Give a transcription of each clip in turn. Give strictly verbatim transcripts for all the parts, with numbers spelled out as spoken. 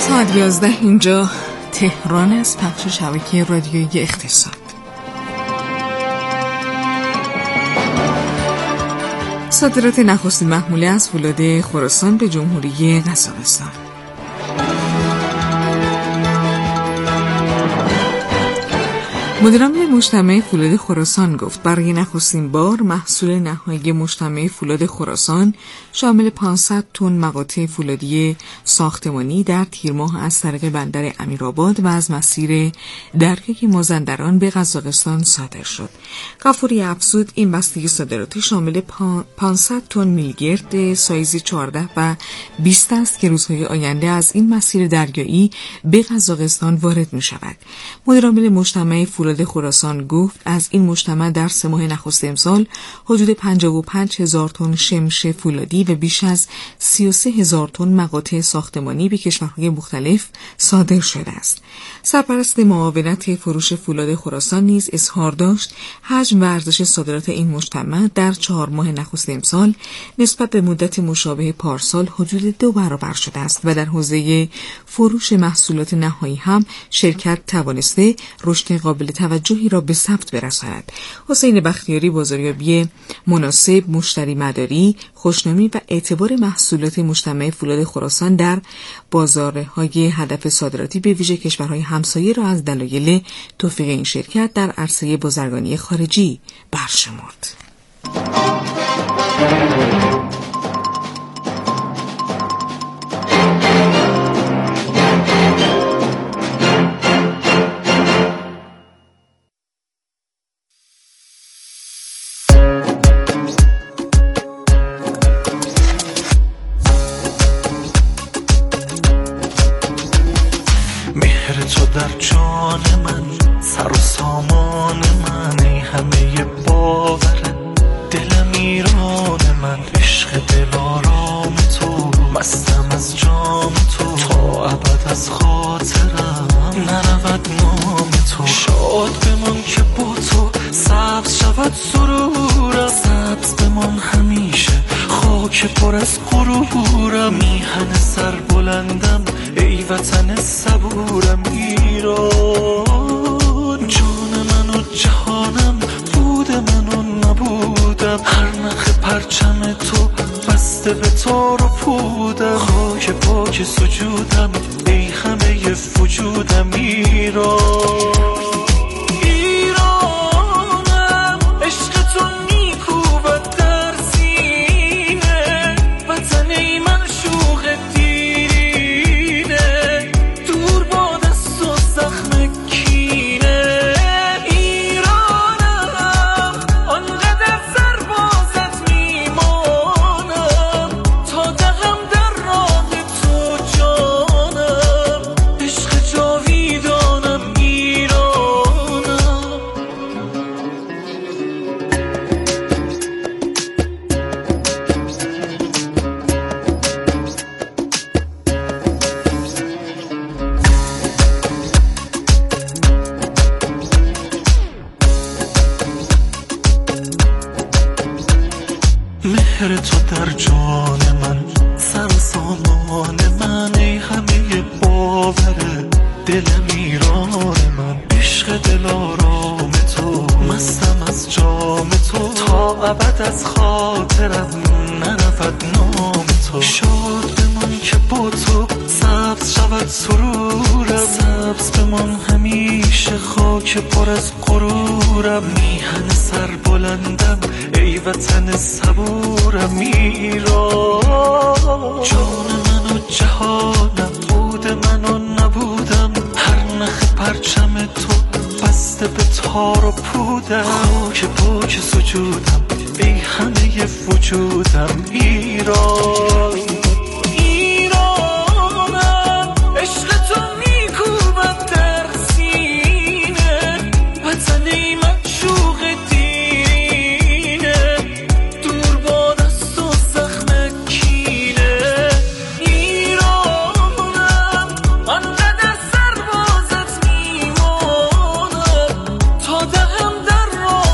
ساعت یازده اینجا تهران است. پخش شبکه رادیویی اقتصاد. صادرات نخستین محموله از فولاد خراسان به جمهوری قزاقستان. مدیرعامل مجتمع فولاد خراسان گفت برای نخستین بار محصول نهایی مجتمع فولاد خراسان شامل پانصد تن مقاطع فولادی ساختمانی در تیر ماه از طریق بندر امیرآباد و از مسیر دریای مازندران به قزاقستان صادر شد. غفوری افزود این بستگی صادراتی شامل پانصد تن میلگرد سایز چهارده و بیست است که روزهای آینده از این مسیر دریایی به قزاقستان وارد می شود. مدیرعامل مجتمع فولاد خراسان گفت از این مجتمع در سه ماه نخست امسال حدود پنجاه و پنج هزار تن شمش فولادی و بیش از سی و سه هزار تن مقاطع ساختمانی به کشورهای مختلف صادر شده است. سرپرست معاونت فروش فولاد خراسان نیز اظهار داشت حجم و ارزش صادرات این مجتمع در چهار ماه نخست امسال نسبت به مدت مشابه پارسال حدود دو برابر شده است و در حوزه فروش محصولات نهایی هم شرکت توانسته رشد قابل توجهی را به ثبت برساند. حسین بختیاری بازاریابی مناسب، مشتری مداری، خوشنامی و اعتبار محصولات مجتمع فولاد خراسان در بازارهای هدف صادراتی به ویژه کشورهای همسایه را از دلایل توفیق این شرکت در عرصه بازرگانی خارجی برشمرد. تو در جان من، سر و سامان من، ای همه باور دلم ایران من، عشق دل آرام تو، مستم از جام تو، تا ابد از خاطرم نرود نام تو. شاد بمان که با تو سبز شود سرورم، سبز بمان همیشه خاک پر از غرورم. میهن سر بلندم ای وطن صبورم ایران، جان من و جهانم، بود من و نبودم. هر نخ پرچم تو بسته به تار و پودم، خاک پاک سجودم ای همه وجودم ایران. مهر تو در جان من، سر و سامان من، ای همه باور دلم ایران من، عشق دل آرام تو، مستم از جام تو، تا ابد از خاطرم نرود نام تو. شاد بمان که با تو سبز شود سرورم، سبز بمان همیشه خاک پر از غرورم. میهن سر بلندم ای وطن صبورم ایران، جان من و جهانم، بود من و نبودم. هر نخ پرچم تو بسته به تار و پودم، خاک پاک سجودم ای همه وجودم ایران.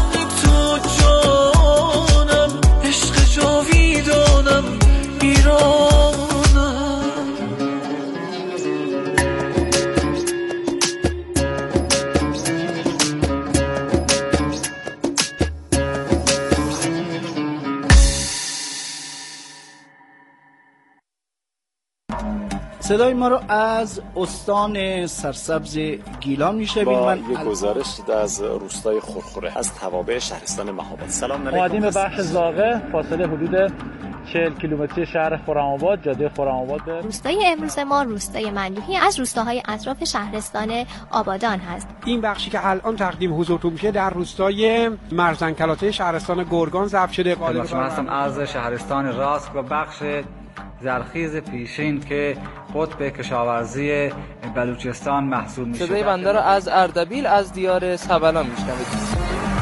ایران صدای ما رو از استان سرسبز گیلان میشنوید. من یک گزارش از روستای خورخوره از توابع شهرستان مهاباد. سلام علیکم. اومدیم به بخش زاغه، فاصله حدود چهل کیلومتری شهر خرم‌آباد، جاده خرم‌آباد. به روستای امروز ما روستای مندوحی از روستاهای اطراف شهرستان آبادان هست. این بخشی که الان تقدیم حضورتون میشه در روستای مرزنکلاته شهرستان گرگان ضبط شده. قادر شما هستم از شهرستان راست و بخش زرخیز پیشین که قطب کشاورزی بلوچستان محسوب میشه. صدای بنده را از اردبیل از دیار سبلان میشنوید.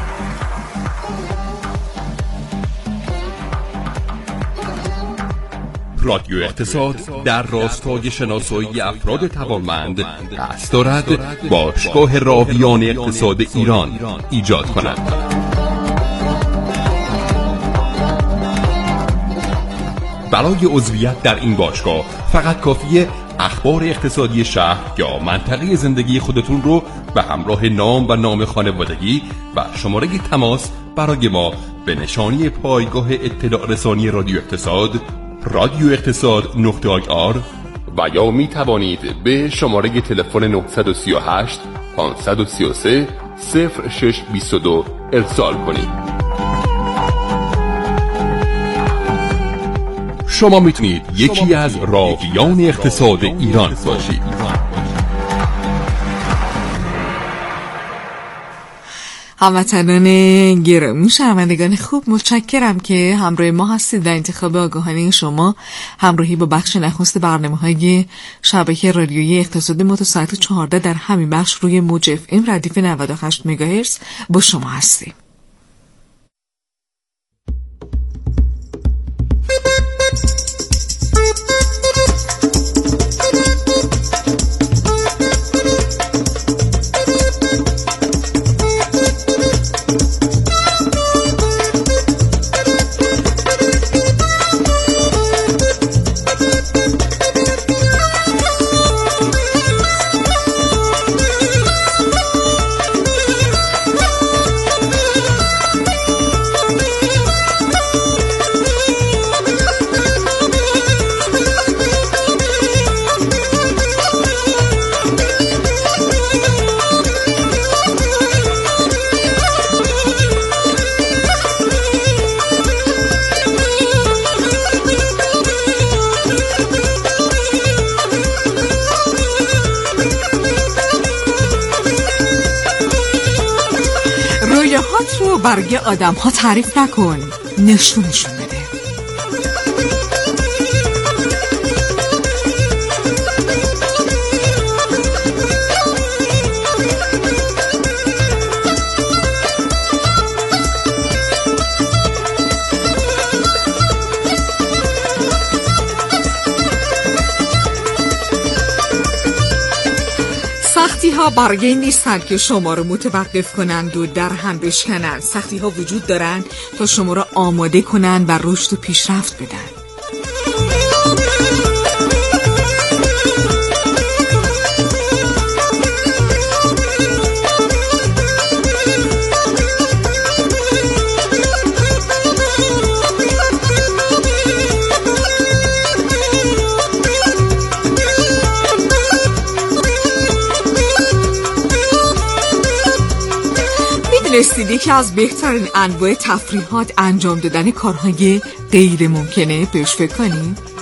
رادیو اقتصاد در راستای شناسایی افراد توانمند قصد دارد باشگاه راویان اقتصاد ایران ایجاد کند. برای عضویت در این باشگاه فقط کافیه اخبار اقتصادی شهر یا منطقه زندگی خودتون رو به همراه نام و نام خانوادگی و شماره تماس برای ما به نشانی پایگاه اطلاع رسانی رادیو اقتصاد رادیو اقتصاد نقطه آی آر و یا می توانید به شماره تلفن نه سه هشت پنج سه سه صفر شش دو دو ارسال کنید. شما میتونید یکی از راویان اقتصاد ایران باشید. هموطنان گرامی، شنوندگان خوب، متشکرم که همراه ما هستید در انتخاب آگاهانه شما. همراهی با بخش نخست برنامه‌های شبکه رادیویی اقتصاد ما تا ساعت چهارده در همین بخش روی موج اف ام ردیف نود و هشت مگاهرتز با شما هستیم. برای آدم ها تعریف نکن، نشونشون بده. سختی ها برای این نیستند که شما رو متوقف کنند و در هم بشکنند. سختی ها وجود دارند تا شما رو آماده کنند و رشد و پیشرفت بدن. دونستید که از بهترین انواع تفریحات انجام دادن کارهای غیر ممکنه؟ بهش فکر کنید.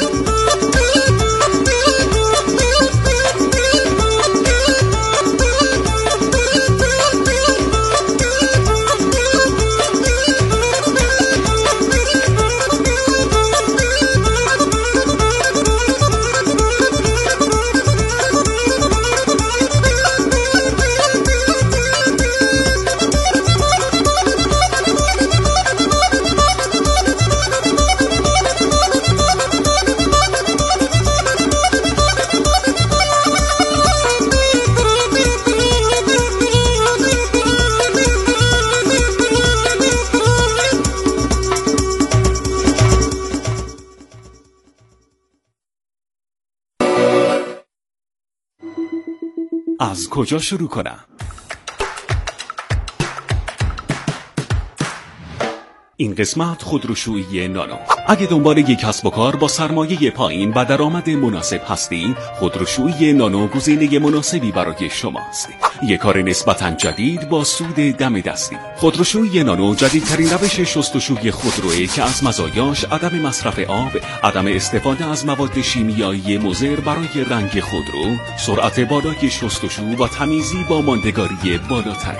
از کجا شروع کنم؟ این قسمت خودروشویی نانو. اگه دنبال یک کسب و کار با سرمایه پایین و درآمد مناسب هستین، خودروشویی نانو گزینه مناسبی برای شماست. یک کار نسبتاً جدید با سود دم دستی. خودروشویی نانو جدیدترین روش شستشوی خودروئه که از مزایاش عدم مصرف آب، عدم استفاده از مواد شیمیایی مضر برای رنگ خودرو، سرعت بالای شستشو و تمیزی با ماندگاری بالاتر.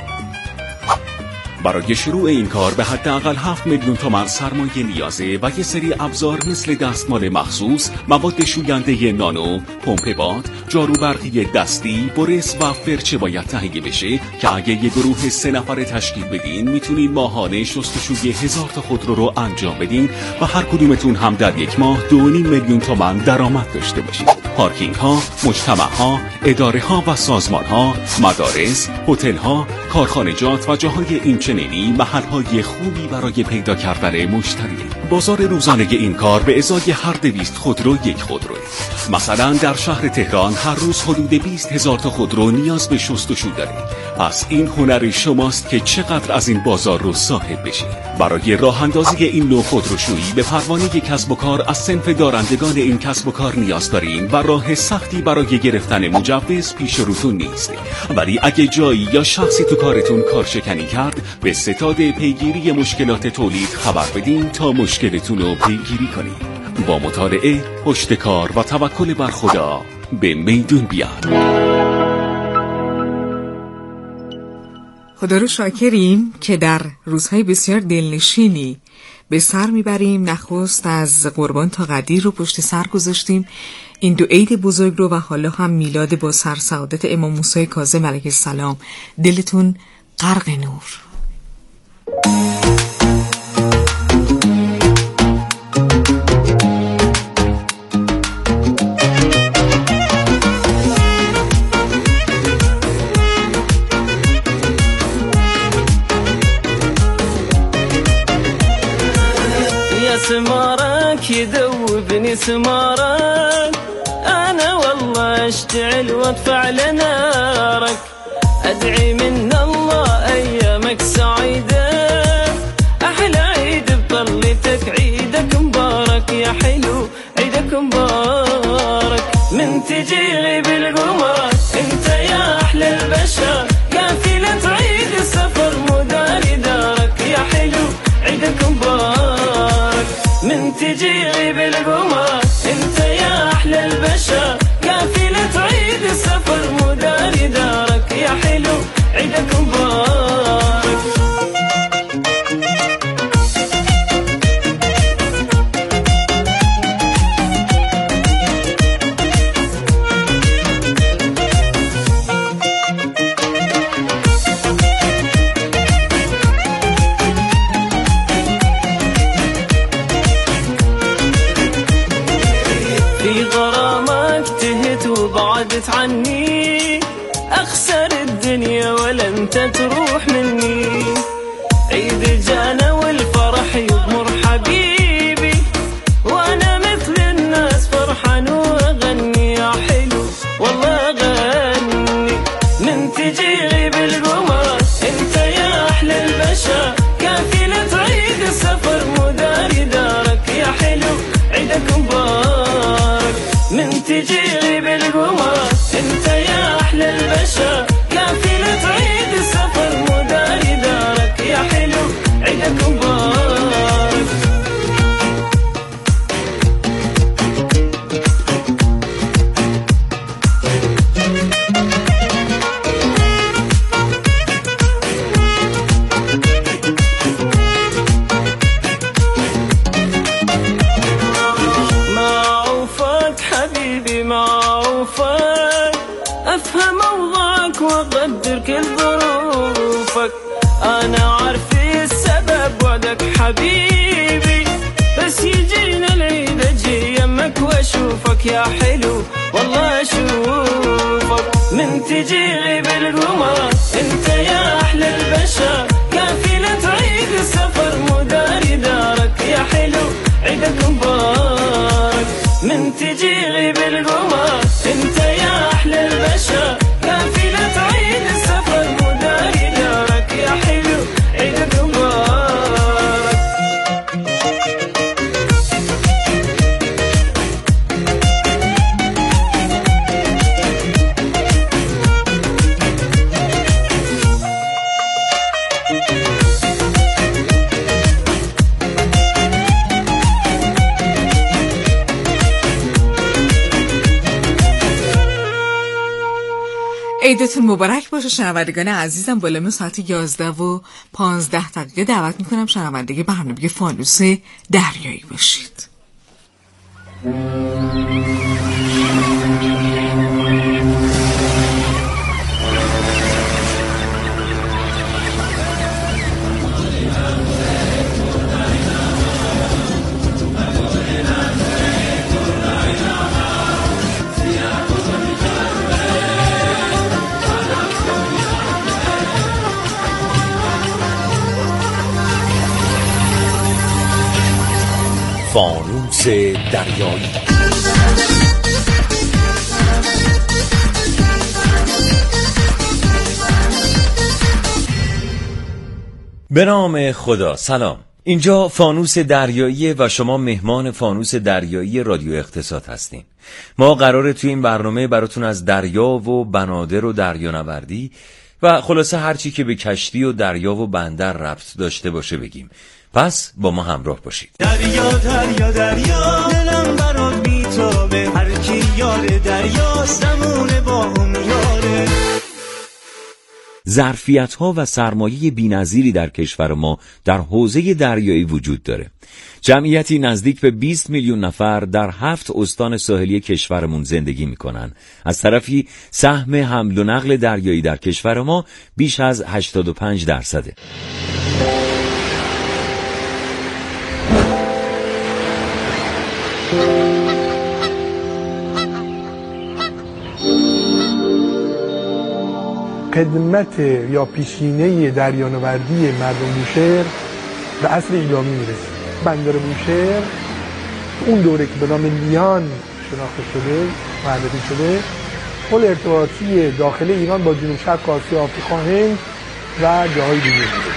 برای شروع این کار به حداقل هفت میلیون تومان سرمایه نیازه و یه سری ابزار مثل دستمال مخصوص، مواد شوینده نانو، پمپ باد، جارو برقی دستی، برس و فرچه باید تهیه بشه که اگه یه گروه سه نفره تشکیل بدین میتونین ماهانه شستشوی هزار تا خودرو رو انجام بدین و هر کدومتون هم در یک ماه دو و نیم میلیون تومان درآمد داشته باشید. پارکینگ ها، مجتمع ها، اداره ها و سازمان ها، مدارس، هتل ها، کارخانجات و جاهای این چنینی محل های خوبی برای پیدا کردن مشتری. بازار روزانه این کار به ازای هر دویست خودرو یک خودروه. مثلا در شهر تهران هر روز حدود بیست هزار تا خودرو نیاز به شستشو داره. پس این هنر شماست که چقدر از این بازار رو صاحب بشید. برای راه اندازی این نوع خودروشویی به پروانه کسب و کار از صنف دارندگان این کسب و کار نیاز دارین و راه سختی برای گرفتن مجوز پیش روتون نیست. ولی اگه جایی یا شخصی تو کارتون کارشکنی کرد، به ستاد پیگیری مشکلات تولید خبر بدین تا مشکلتون رو پیگیری کنید. با مطالعه، پشت کار و توکل بر خدا به میدون بیاد. خدا رو شاکریم که در روزهای بسیار دلنشینی به سر میبریم. نخست از قربان تا قدیر رو پشت سر گذاشتیم، این دو عید بزرگ رو، و حالا هم میلاد با سرسعادت امام موسی کاظم علیه السلام. دلتون غرق نور. سمارك يذوبني سمارك، أنا والله أشتعل وأدفع لنارك، أدعي من الله أيامك سعيدة، أحلى عيد بطلتك عيدك مبارك يا حلو عيدك مبارك. من تجي غيب القمر انت يا أحلى البشر، قافلة عيد السفر مداري دارك يا حلو عيدك مبارك. من تجي غيب القمر انت يا احلى البشر، قافلة عيد السفر مداري دارك يا حلو عيدك مبارك. عني أخسر الدنيا ولا أنت تروح مني، عيد جانا والفرح يضمر حبيبي، وأنا مثل الناس فرحان وأغني يا حلو والله أغني. من تجي غيب القمر أنت يا أحلى البشر، قافلة عيد السفر مداري دارك يا حلو عيدك مبارك. من تجي غيب القمر انت يا احلى البشر، قافلة عيد السفر مداري دارك يا حلو عيدك مبارك. معوفك حبيبي معوفك، أفهم أوضاعك وأقدر كل ظروفك، أنا عارف السبب وعدك حبيبي، بس يجينا العيد أجي يمك وأشوفك يا حلو والله أشوفك. من تجي غيب القمر أنت يا أحلى البشر، قافلة عيد السفر مداري دارك يا حلو عيدك مبارك. من تجي غيب القمر انت يا احلى البشر، قافلة عيد السفر مداري دارك يا حلو عيدك مبارك. عیدتون مبارک باشه شنوندگان عزیزم. بالا ساعت یازده و پانزده دقیقه دعوت میکنم شنونده برنامه فانوس دریایی باشید. فانوس دریایی. به نام خدا. سلام، اینجا فانوس دریایی و شما مهمان فانوس دریایی رادیو اقتصاد هستین. ما قراره توی این برنامه براتون از دریا و بنادر و دریانوردی و خلاصه هرچی که به کشتی و دریا و بندر ربط داشته باشه بگیم. پس با ما همراه باشید. دریا دریا دریا دلم برات میتابه، هر کی یار دریا زمونه با هم یاره. ظرفیت‌ها و سرمایه بی‌نظیری در کشور ما در حوزه دریایی وجود داره. جمعیتی نزدیک به بیست میلیون نفر در هفت استان ساحلی کشورمون زندگی میکنن. از طرفی سهم حمل و نقل دریایی در کشور ما بیش از هشتاد و پنج درصده. خدمت یا پیشینه دریانوردی مردم بوشهر به اصل ایلامی میرسه. بندر بوشهر اون دوره که به نام لیان شناخته شده، معرفی شده، پل ارتباطی داخل ایران با جنوب شرق آسیا، آفریقا، هند و جاهای دیگه بوده.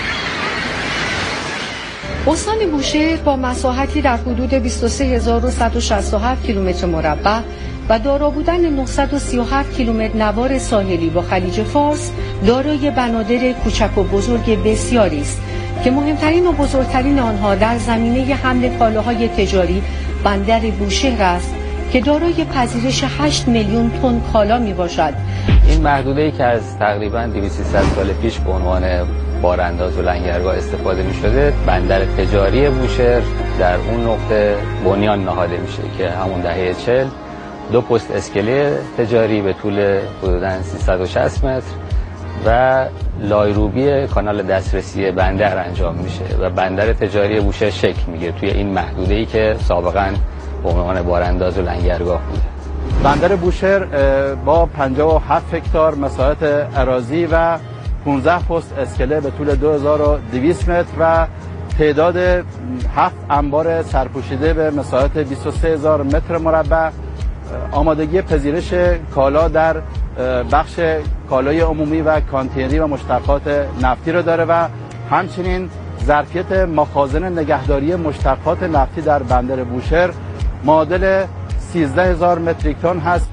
استان بوشهر با مساحتی در حدود بیست و سه هزار و صد و شصت و هفت کیلومتر مربع و دارا بودن نهصد و سی و هفت کیلومتر نوار ساحلی با خلیج فارس دارای بنادر کوچک و بزرگ بسیاری است که مهمترین و بزرگترین آنها در زمینه حمل کالاهای تجاری بندر بوشهر است که دارای پذیرش هشت میلیون تن کالا می باشد. این محدوده‌ای که از تقریباً دویست سیصد سال پیش به عنوان بارانداز و لنگرگاه استفاده می شده، بندر تجاری بوشهر در اون نقطه بنیان نهاده میشه که همون دهه چهل دو پست اسکله تجاری به طول حدوداً سیصد و شصت متر و لایروبی کانال دسترسی بندر انجام میشه و بندر تجاری بوشهر شکل میگیره توی این محدوده‌ای که سابقاً به عنوان بارانداز و لنگرگاه بوده. بندر بوشهر با پنجاه و هفت هکتار مساحت اراضی و پانزده پست اسکله به طول دو هزار و دویست متر و تعداد هفت انبار سرپوشیده به مساحت بیست و سه هزار متر مربع آمادگی پذیرش کالا در بخش کالای عمومی و کانتینری و مشتقات نفتی را داره و همچنین ظرفیت مخازن نگهداری مشتقات نفتی در بندر بوشهر معادل سیزده هزار متریک تن هست.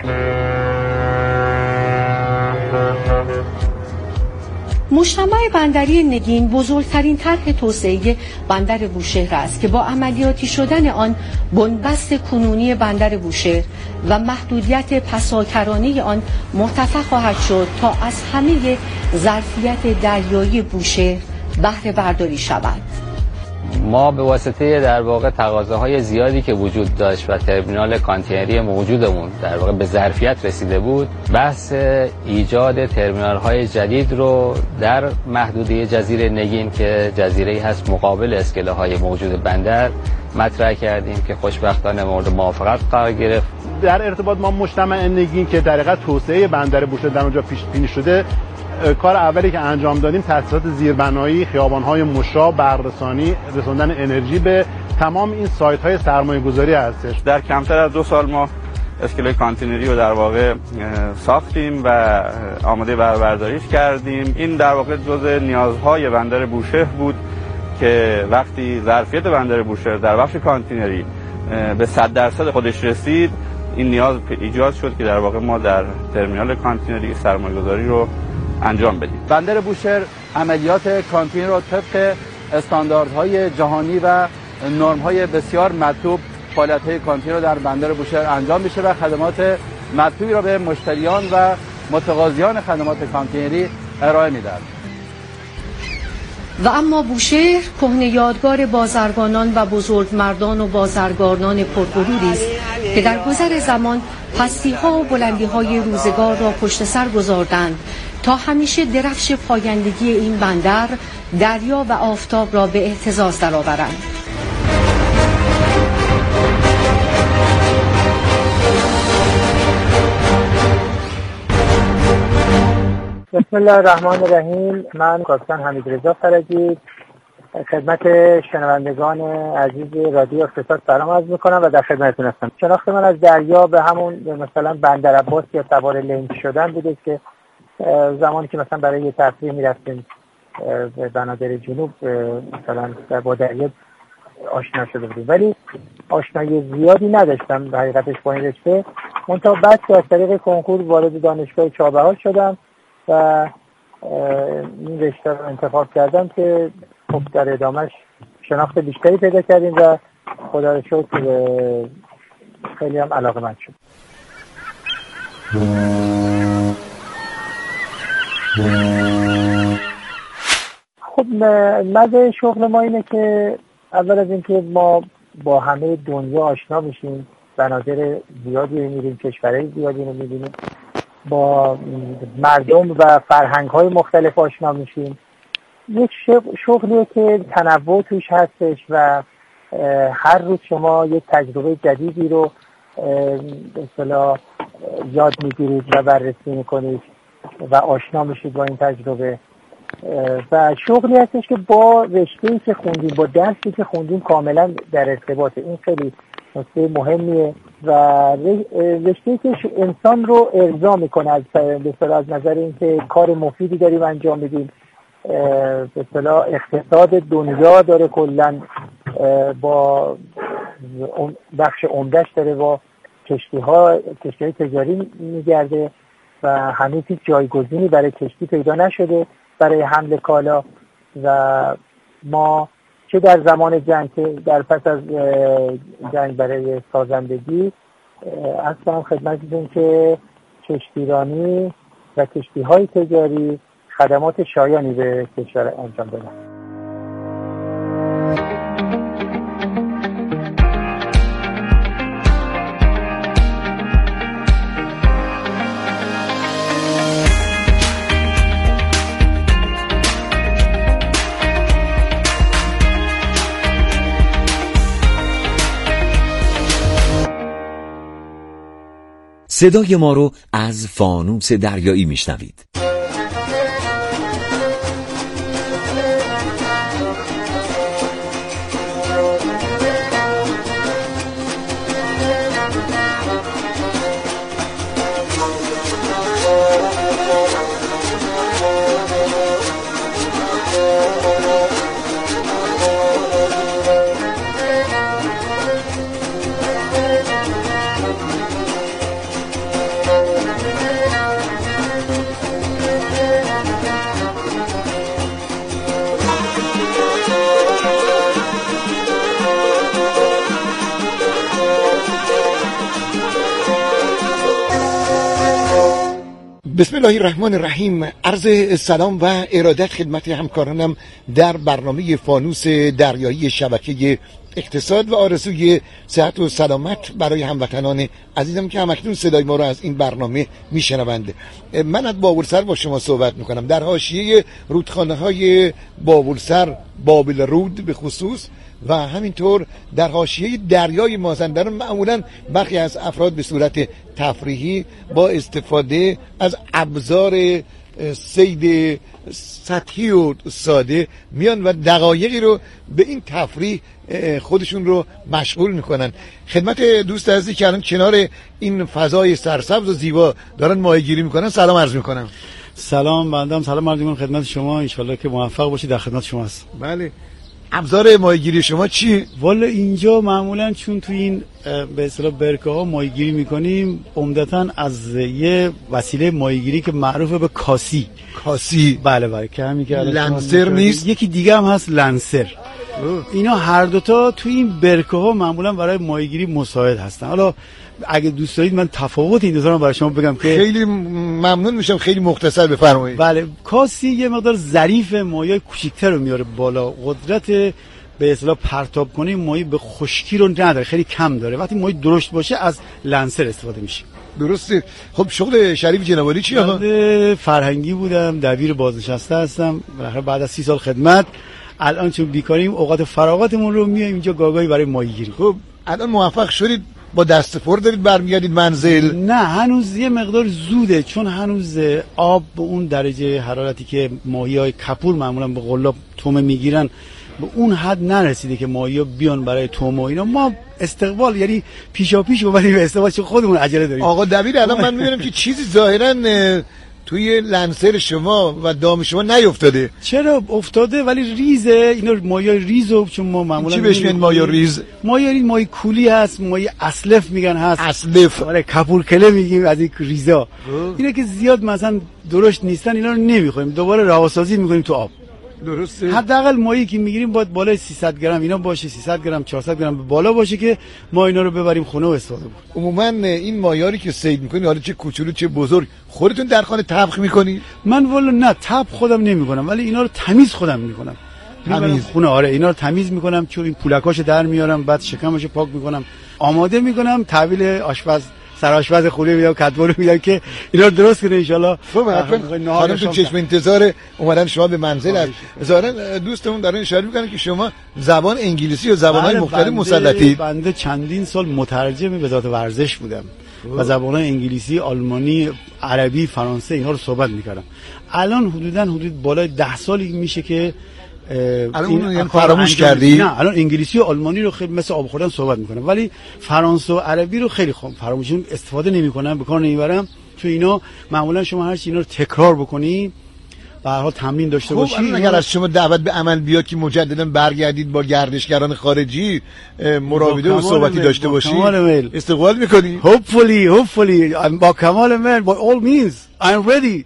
مجتمع بندری نگین بزرگترین طرح توسعه بندر بوشهر است که با عملیاتی شدن آن بنبست کنونی بندر بوشهر و محدودیت پساکرانه آن مرتفع خواهد شد تا از همه ظرفیت دریایی بوشهر بهره برداری شود. ما به واسطه در واقع تقاضاهای زیادی که وجود داشت و ترمینال کانتینری موجودمون در واقع به ظرفیت رسیده بود، بحث ایجاد ترمینال‌های جدید رو در محدوده جزیره نگین که جزیره‌ای هست مقابل اسکله‌های موجود بندر مطرح کردیم که خوشبختانه مورد موافقت قرار گرفت. در ارتباط ما مجتمع نگین که در حقیقت توسعه بندر بوشهر در اونجا پیش بینی شده، کار اولی که انجام دادیم تأسیسات زیربنایی، خیابان‌های مشا، برق‌رسانی، رساندن انرژی به تمام این سایت‌های سرمایه‌گذاری هستش. در کمتر از دو سال ما اسکله کانتینری رو در واقع ساختیم و آماده برداریش کردیم. این در واقع جزء نیازهای بندر بوشهر بود که وقتی ظرفیت بندر بوشهر در بخش کانتینری به صد درصد خودش رسید، این نیاز ایجاد شد که در واقع ما در ترمینال کانتینری سرمایه‌گذاری رو انجام بدیم. بندر بوشهر عملیات کانتینر رو طبق استانداردهای جهانی و نرم‌های بسیار مطلوب فعالیت‌های کانتینر رو در بندر بوشهر انجام میشه و خدمات مطلوبی را به مشتریان و متقاضیان خدمات کانتینری ارائه میدن. و اما بوشهر کهنه یادگار بازرگانان و بزرگمردان و بازرگانان پرغروری است که در گذر زمان پستی‌ها و بلندی‌های روزگار را پشت سر گذاردند تا همیشه درفش پایندگی این بندر، دریا و آفتاب را به اهتزاز درآورند. بسم الله الرحمن الرحیم. من کاپیتان حمیدرضا فرجی خدمت شنوندگان عزیز رادیو اقتصاد سلام عرض میکنم و در خدمتتون هستم. شناخت من از دریا به همون مثلا بندر عباس یا سوار لنگ شدن بوده که زمانی که مثلا برای یه تفریح میرفتیم به بنادر جنوب مثلا با دریا آشنا شده بودیم، ولی آشنایی زیادی نداشتم حقیقتش با این رشته. منتها بعد که از طریق کنکور وارد دانشگاه چابهار شدم و این رشته رو انتخاب کردم که خب در ادامهش شناخت بیشتری پیدا کردیم و خدا رو شکر خیلی هم علاقه‌مند شد. خب مزه شغل ما اینه که اول از اینکه ما با همه دنیا آشنا میشیم، بنادر زیادی رو میریم، کشورهای زیادی رو میبینیم، با مردم و فرهنگ‌های مختلف آشنا میشیم. یک شغلیه که تنوع توش هستش و هر روز شما یک تجربه جدیدی رو به اصطلاح یاد میگیرید و بررسی میکنید و آشنا میشید با این تجربه. و شغلی هستش که با رشته‌ای که خوندیم، با درسی که خوندیم کاملا در ارتباطه. این خیلی نکته مهمیه و رشته‌ای که انسان رو ارضا میکنه از به اصطلاح از نظر اینکه کار مفیدی داریم انجام میدیم. به اصطلاح اقتصاد دنیا داره کلا با بخش عمده‌اش داره با کشتی‌ها کشتی‌های تجاری میگرده و هنوز هیچ جایگزینی برای کشتی پیدا نشده برای حمل کالا و ما چه در زمان جنگ که در پس از جنگ برای سازندگی اصلا خدمتتون که کشتیرانی و کشتی‌های تجاری خدمات شایانی به کشور انجام دادن. صدای ما رو از فانوس دریایی میشنوید. بسم الله الرحمن الرحیم. عرض سلام و ارادت خدمت همکارانم در برنامه فانوس دریایی شبکه اقتصاد و آرزوی صحت و سلامت برای هموطنان عزیزم که همکنون صدای ما رو از این برنامه میشنوند. من از بابلسر با شما صحبت میکنم. در حاشیه رودخانه های بابلسر، بابل رود به خصوص و همینطور در حاشیه دریای مازندران معمولا برخی از افراد به صورت تفریحی با استفاده از ابزار صید سطحی و ساده میان و دقایقی رو به این تفریح خودشون رو مشغول میکنن. خدمت دوست عزیزی که الان کنار این فضای سرسبز و زیبا دارن ماهیگیری میکنن سلام عرض میکنم. سلام، بنده سلام عرض میکنم خدمت شما. ان شاءالله که موفق باشید. در خدمت شما هست. بله. ابزار ماهیگیری شما چی؟ والا اینجا معمولا چون تو این به اصطلاح برکه ها ماهیگیری میکنیم عمدتاً از یه وسیله ماهیگیری که معروفه به کاسی. کاسی؟ بله بله که همین که لنسر نیست؟ یکی دیگه هم هست لنسر. اوه. اینا هر دوتا تو این برکه ها معمولا برای ماهیگیری مساعد هستن. حالا اگه دوست دارید من تفاوت این دو تا رو برای شما بگم که خیلی ممنون میشم. خیلی مختصر بفرمایید. بله، کاستی یه مقدار ظریف مایع کوچیک‌تر رو میاره بالا، قدرت به اصطلاح پرتاب کنه مایع به خشکی رو نداره، خیلی کم داره. وقتی مایع درشت باشه از لنسر استفاده میشه. درسته. خب شغل شریف جنابالی چیه آقا؟ فرهنگی بودم، دبیر بازنشسته هستم. بالاخره بعد از سی سال خدمت الان چون بیکاریم اوقات فراغتمون رو میایم اینجا گاگایی برای ماهیگیری. خب الان موفق شدید با دست پر دارید برمیگردید منزل؟ نه هنوز یه مقدار زوده، چون هنوز آب به اون درجه حرارتی که ماهی‌های کپور معمولا به قلاب تومه میگیرن به اون حد نرسیده که ماهی‌ها بیان برای تومه. اینا ما استقبال یعنی پیشا پیش ببریم به استقبال، چون خودمون عجله داریم. آقا دبیر الان من میبینم که چیزی ظاهراً توی لنسر شما و دام شما نیفتاده. چرا افتاده ولی ریزه. اینا مایع ریزو چون ما معمولا چی بهش میگن مایع ریز؟ مایع ریز مایع کولی هست، مایع اسلف میگن هست. اسلف. آره کپورکله میگیم از این ریزا. اینا که زیاد مثلا درشت نیستن اینا رو نمیخوریم، دوباره رهاسازی میکنیم تو آب. درسته. حداقل مایعی که میگیریم باید بالای سیصد گرم اینا باشه، سیصد گرم چهارصد گرم به بالا باشه که ما اینا رو ببریم خونه و استفاده کنیم. عموما این مایعی که صید میکنید حالا چه کوچولو چه بزرگ خودتون در خانه طبخ میکنید؟ من والا نه طبخ خودم نمیکنم ولی اینا رو تمیز خودم میکنم. تمیز خونه آره اینا رو تمیز میکنم، چون این پولکاشو در میارم، بعد شکمشو پاک میکنم، آماده میکنم، تحویل آشپز سرآشپز خونه میدم، کدبر میدم که اینا رو درست کنه ان شاء الله. خب خانم تو چشم انتظار اومدن شما به منزل هست. ظاهرا دوستمون دارن اشاره میکنن که شما زبان انگلیسی و زبان‌های مختلف مسلطید. بنده چندین سال مترجم وزارت ورزش بودم و زبان‌های انگلیسی، آلمانی، عربی، فرانسه اینا رو صحبت میکردم. الان حدوداً حدود بالای ده سالی میشه که الان اون فراموش کردی؟ نه الان انگلیسی و آلمانی رو خیلی مثل آب خوردن صحبت میکنم ولی فرانسه و عربی رو خیلی خوب فراموشون استفاده نمیکنم، به کار نمیبرم، چون اینا معمولا شما هر چی اینا رو تکرار بکنی به هر حال تمرین داشته باشی. خب اگر از شما دعوت به عمل بیاد که مجددا برگردید با گردشگران خارجی مراوده و صحبتی داشته باشی استقبال میکنی؟ hopefully hopefully با کمال میل by all means I'm ready.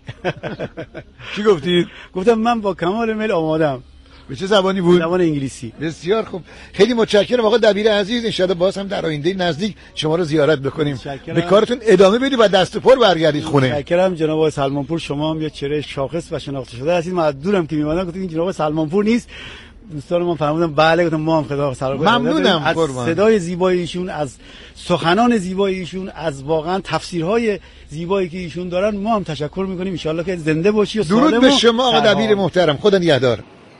چی گفتید؟ گفتم من با کمال میل آمادم. به چه زبانی بود؟ زبان انگلیسی. بسیار خوب، خیلی متشکرم آقا دبیر عزیز. ان شاءالله باز هم در آینده نزدیک شما رو زیارت بکنیم. به کارتون ادامه بدید و دست پر برگردید خونه. متشکرم جناب آقای سلمانپور، شما هم یه چهره شاخص و شناخته شده هستید. من از دورم که می‌اومدم گفتم این جناب سلمانپور نیست. دوستان ما فرمودن بله، گفتم ما هم خدا سلام ممنونم. از صدای زیبای ایشون، از سخنان زیبای ایشون، از واقعا تفسیرهای زیبایی که ایشون دارن ما هم تشکر می‌کنیم. ان شاءالله که زنده باشی و سالم. درود به شما آقا دبیر محترم، خدا نگهدار.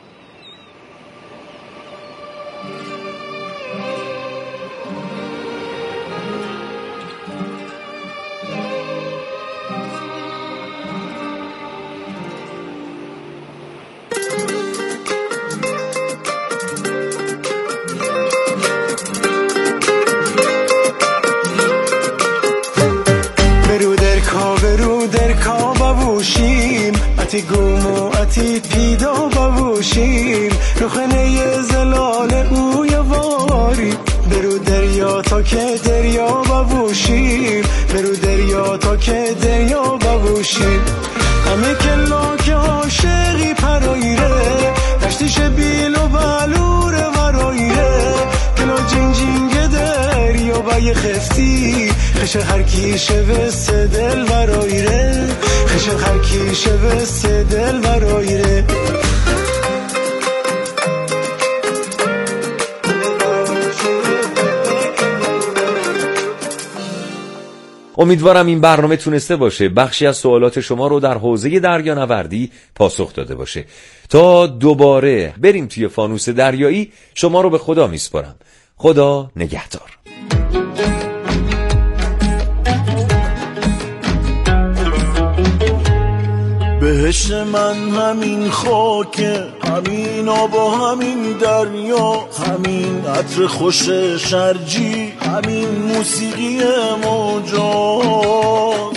اتی گومو اتی پیدا ببوشیم رخنه زلال او یواری برو دریا تا که دریا ببوشیم برو دریا تا که دریا ببوشیم همه کلا که عاشقی پرایره دشتیش بیل و بلور ورایره کلا جین جینگ دریا بای خفتی خش هر کی شوه دل ورایره خش هر کی شوه دل ورایره. امیدوارم این برنامه تونسته باشه بخشی از سوالات شما رو در حوزه دریانوردی پاسخ داده باشه. تا دوباره بریم توی فانوس دریایی، شما رو به خدا میسپارم. خدا نگهدار. بهشت من همین خاکه، همین آب و همین دریا، همین عطر خوش شرجی، همین موسیقی موجا.